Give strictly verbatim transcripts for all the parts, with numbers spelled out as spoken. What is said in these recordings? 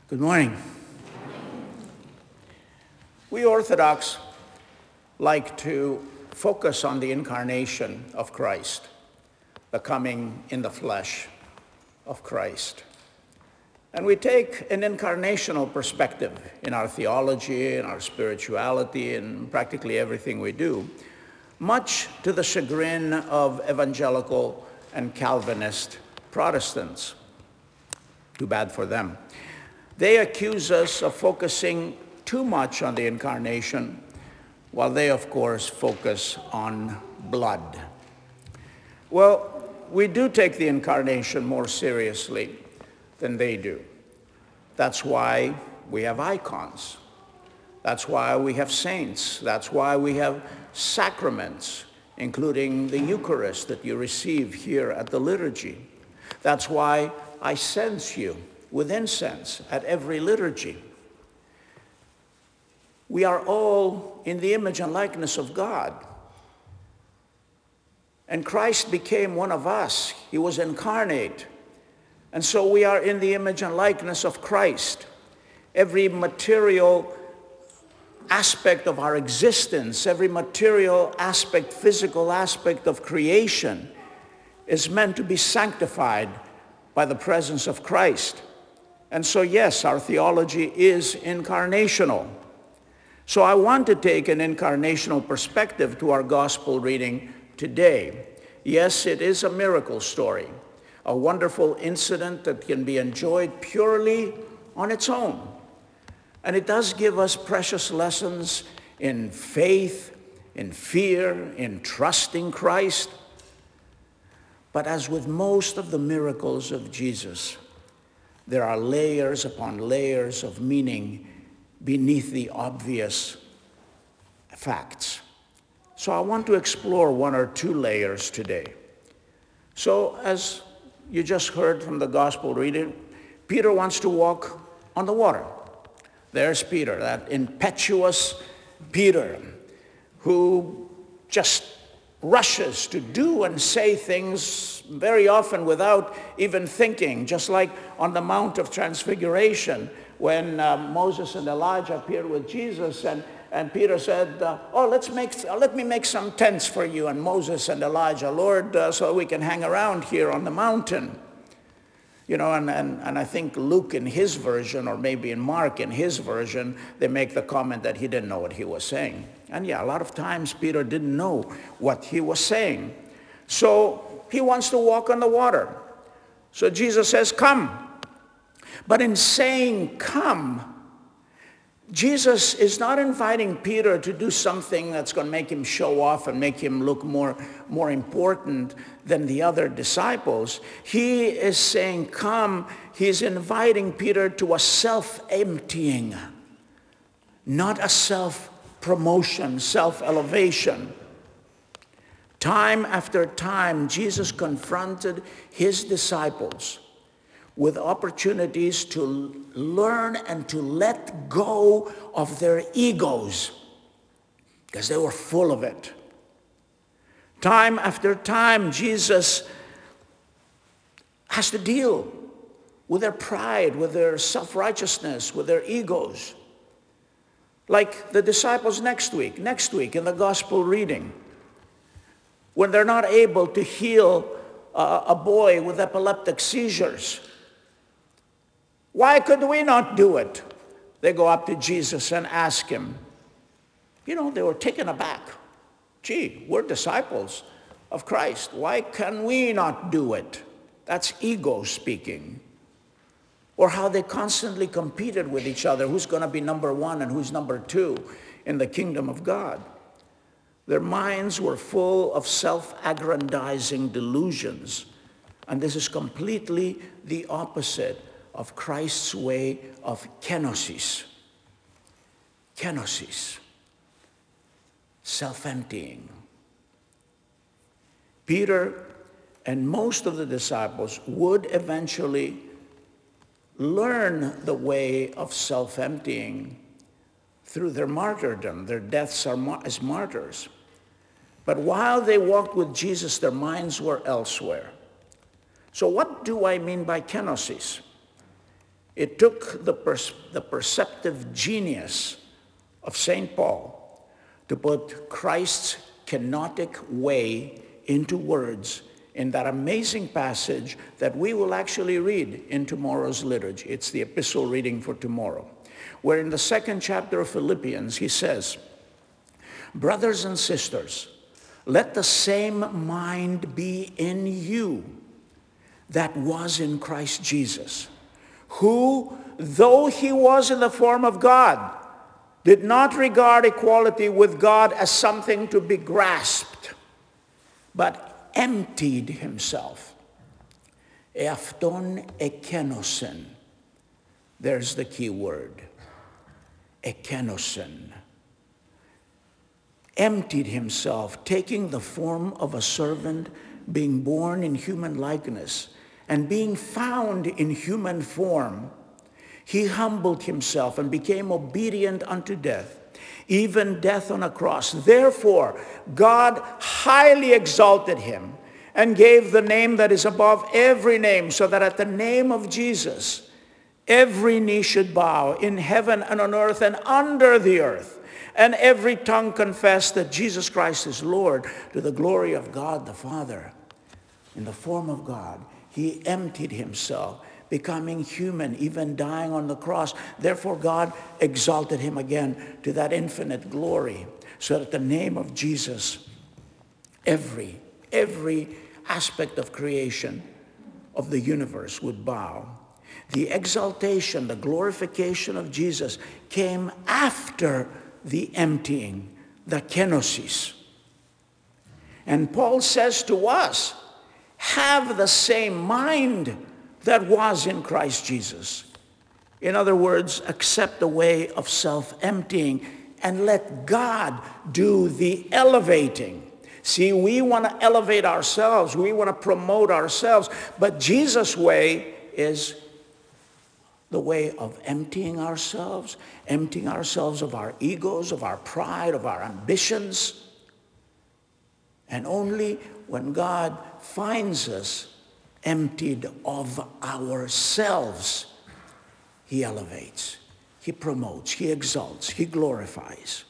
Good morning. We Orthodox like to focus on the incarnation of Christ, the coming in the flesh of Christ. And we take an incarnational perspective in our theology, in our spirituality, in practically everything we do, much to the chagrin of evangelical and Calvinist Protestants. Too bad for them. They accuse us of focusing too much on the incarnation, while they, of course, focus on blood. Well, we do take the incarnation more seriously than they do. That's why we have icons. That's why we have saints. That's why we have sacraments, including the Eucharist that you receive here at the liturgy. That's why I cense you with incense at every liturgy. We are all in the image and likeness of God. And Christ became one of us. He was incarnate. And so we are in the image and likeness of Christ. Every material aspect of our existence, every material aspect, physical aspect of creation is meant to be sanctified by the presence of Christ. And so, yes, our theology is incarnational. So I want to take an incarnational perspective to our gospel reading today. Yes, it is a miracle story, a wonderful incident that can be enjoyed purely on its own. And it does give us precious lessons in faith, in fear, in trusting Christ. But as with most of the miracles of Jesus, there are layers upon layers of meaning beneath the obvious facts. So I want to explore one or two layers today. So as you just heard from the gospel reading, Peter wants to walk on the water. There's Peter, that impetuous Peter, who just rushes to do and say things very often without even thinking, just like on the Mount of Transfiguration when uh, Moses and Elijah appeared with Jesus, and, and Peter said, uh, oh, let's make, uh, let me make some tents for you and Moses and Elijah, Lord, uh, so we can hang around here on the mountain. You know, and, and, and I think Luke in his version, or maybe in Mark in his version, they make the comment that he didn't know what he was saying. And yeah, a lot of times Peter didn't know what he was saying. So he wants to walk on the water. So Jesus says, come. But in saying come, Jesus is not inviting Peter to do something that's going to make him show off and make him look more, more important than the other disciples. He is saying, come. He's inviting Peter to a self-emptying, not a self-promotion, self-elevation. Time after time, Jesus confronted his disciples with opportunities to learn and to let go of their egos, because they were full of it. Time after time, Jesus has to deal with their pride, with their self-righteousness, with their egos. Like the disciples next week, next week in the gospel reading, when they're not able to heal uh, a boy with epileptic seizures. Why could we not do it? They go up to Jesus and ask him. You know, they were taken aback. Gee, we're disciples of Christ. Why can we not do it? That's ego speaking. Or how they constantly competed with each other. Who's going to be number one and who's number two in the kingdom of God? Their minds were full of self-aggrandizing delusions. And this is completely the opposite of Christ's way of kenosis. Kenosis. Self-emptying. Peter and most of the disciples would eventually learn the way of self-emptying through their martyrdom, their deaths as martyrs. But while they walked with Jesus, their minds were elsewhere. So what do I mean by kenosis? It took the, pers- the perceptive genius of Saint Paul to put Christ's kenotic way into words in that amazing passage that we will actually read in tomorrow's liturgy. It's the epistle reading for tomorrow, where in the second chapter of Philippians, he says, "Brothers and sisters, let the same mind be in you that was in Christ Jesus, who, though he was in the form of God, did not regard equality with God as something to be grasped, but emptied himself. Eafton ekenosen." There's the key word. Ekenosen. Emptied himself, taking the form of a servant, being born in human likeness, and being found in human form, he humbled himself and became obedient unto death, even death on a cross. Therefore, God highly exalted him and gave the name that is above every name, so that at the name of Jesus, every knee should bow in heaven and on earth and under the earth, and every tongue confess that Jesus Christ is Lord, to the glory of God the Father. In the form of God, he emptied himself, becoming human, even dying on the cross. Therefore, God exalted him again to that infinite glory, so that at the name of Jesus, every, every aspect of creation of the universe would bow. The exaltation, the glorification of Jesus came after the emptying, the kenosis. And Paul says to us, have the same mind that was in Christ Jesus. In other words, accept the way of self-emptying and let God do the elevating. See, we want to elevate ourselves. We want to promote ourselves. But Jesus' way is the way of emptying ourselves, emptying ourselves of our egos, of our pride, of our ambitions. And only when God finds us emptied of ourselves, he elevates, he promotes, he exalts, he glorifies.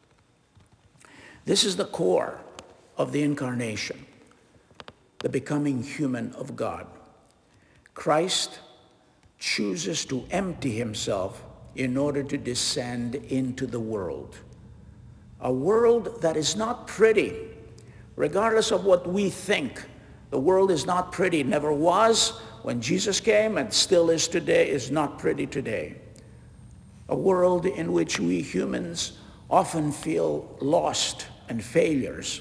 This is the core of the incarnation, the becoming human of God. Christ chooses to empty himself in order to descend into the world. A world that is not pretty, regardless of what we think. The world is not pretty, never was when Jesus came, and still is today, is not pretty today. A world in which we humans often feel lost and failures.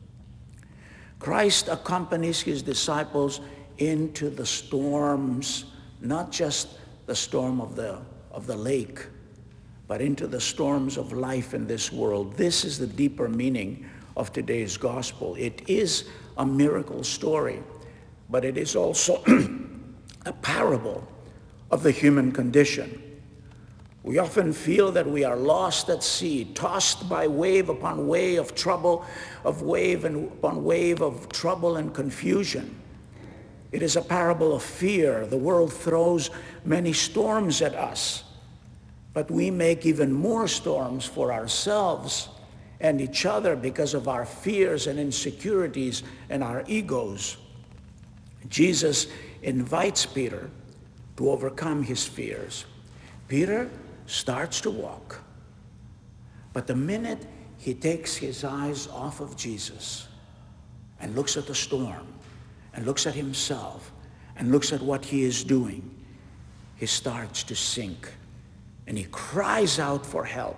Christ accompanies his disciples into the storms, not just the storm of the, of the lake, but into the storms of life in this world. This is the deeper meaning of today's gospel. It is a miracle story, but it is also a parable of the human condition. We often feel that we are lost at sea, tossed by wave upon wave of trouble, of wave and upon wave of trouble and confusion. It is a parable of fear. The world throws many storms at us, but we make even more storms for ourselves and each other because of our fears and insecurities and our egos. Jesus invites Peter to overcome his fears. Peter starts to walk, but the minute he takes his eyes off of Jesus and looks at the storm and looks at himself and looks at what he is doing, he starts to sink and he cries out for help.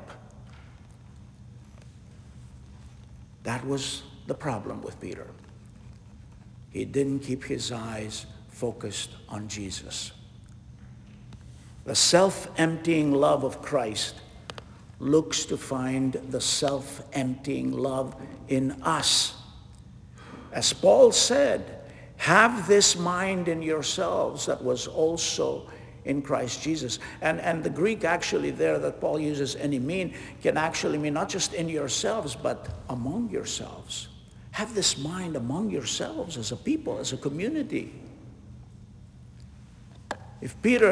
That was the problem with Peter. He didn't keep his eyes focused on Jesus. The self-emptying love of Christ looks to find the self-emptying love in us. As Paul said, have this mind in yourselves that was also in Christ Jesus. And, and the Greek actually there that Paul uses, enemin, can actually mean not just in yourselves, but among yourselves. Have this mind among yourselves as a people, as a community. If Peter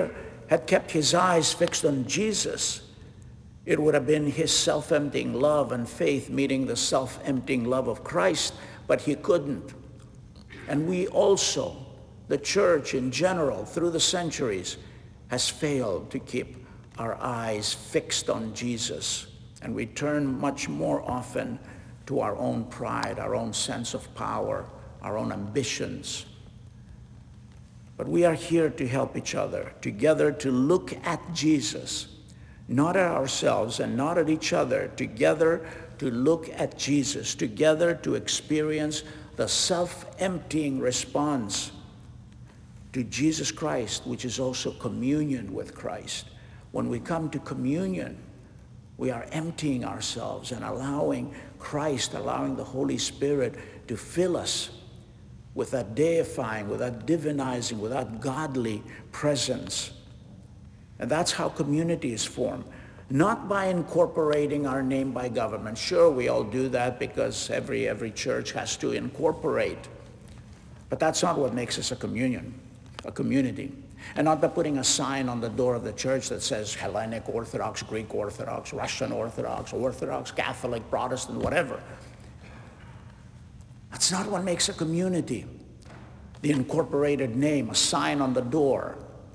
had kept his eyes fixed on Jesus, it would have been his self-emptying love and faith meeting the self-emptying love of Christ, but he couldn't. And we also, the church in general, through the centuries, has failed to keep our eyes fixed on Jesus. And we turn much more often to our own pride, our own sense of power, our own ambitions. But we are here to help each other, together to look at Jesus, not at ourselves and not at each other, together to look at Jesus, together to experience the self-emptying response to Jesus Christ, which is also communion with Christ. When we come to communion, we are emptying ourselves and allowing Christ, allowing the Holy Spirit to fill us with that deifying, with that divinizing, with that godly presence. And that's how community is formed. Not by incorporating our name by government. Sure, we all do that because every, every church has to incorporate. But that's not what makes us a communion, a community. And not by putting a sign on the door of the church that says Hellenic Orthodox, Greek Orthodox, Russian Orthodox, Orthodox, Catholic, Protestant, whatever. That's not what makes a community. The incorporated name, a sign on the door.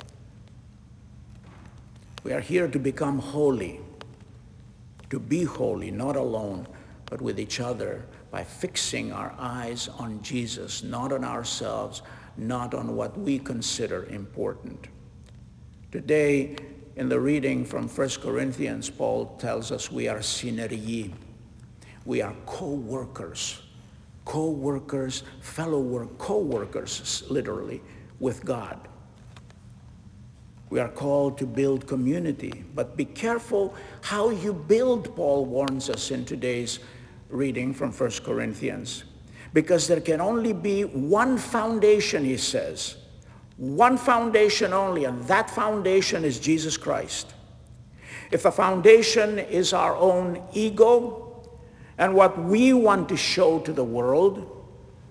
We are here to become holy, to be holy, not alone, but with each other, by fixing our eyes on Jesus, not on ourselves, not on what we consider important. Today, in the reading from First Corinthians, Paul tells us we are synerii. We are co-workers, co-workers, fellow work, co-workers, literally, with God. We are called to build community, but be careful how you build, Paul warns us in today's reading from First Corinthians. Because there can only be one foundation, he says. One foundation only, and that foundation is Jesus Christ. If the foundation is our own ego and what we want to show to the world,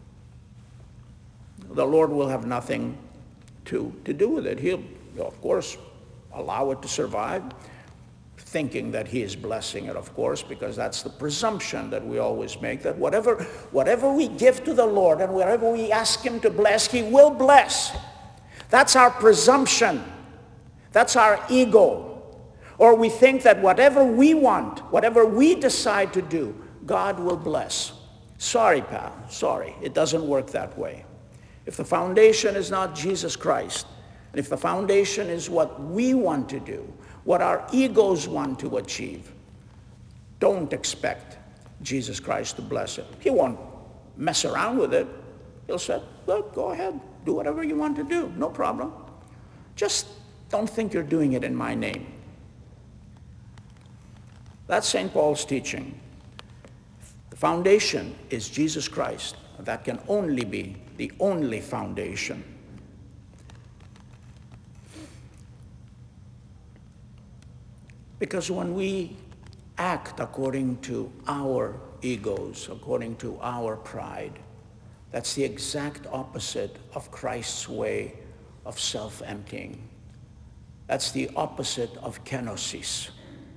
the Lord will have nothing to, to do with it. He'll, of course, allow it to survive, thinking that he is blessing it, of course, because that's the presumption that we always make, that whatever, whatever we give to the Lord and whatever we ask him to bless, he will bless. That's our presumption. That's our ego. Or we think that whatever we want, whatever we decide to do, God will bless. Sorry, pal, sorry. It doesn't work that way. If the foundation is not Jesus Christ, and if the foundation is what we want to do, what our egos want to achieve, don't expect Jesus Christ to bless it. He won't mess around with it. He'll say, well, go ahead, do whatever you want to do, no problem. Just don't think you're doing it in my name. That's Saint Paul's teaching. The foundation is Jesus Christ. That can only be the only foundation. Because when we act according to our egos, according to our pride, that's the exact opposite of Christ's way of self-emptying. That's the opposite of kenosis.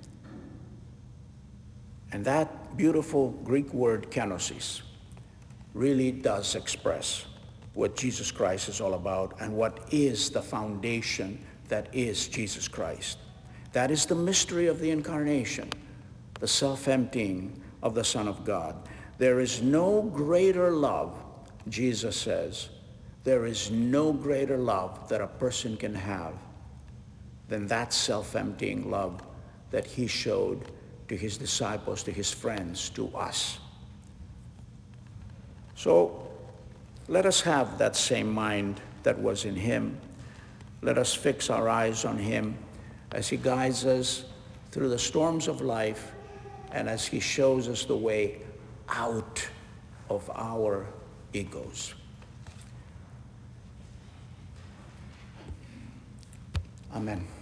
And that beautiful Greek word kenosis really does express what Jesus Christ is all about and what is the foundation that is Jesus Christ. That is the mystery of the incarnation, the self-emptying of the Son of God. There is no greater love, Jesus says, there is no greater love that a person can have than that self-emptying love that he showed to his disciples, to his friends, to us. So let us have that same mind that was in him. Let us fix our eyes on him as he guides us through the storms of life and as he shows us the way out of our egos. Amen.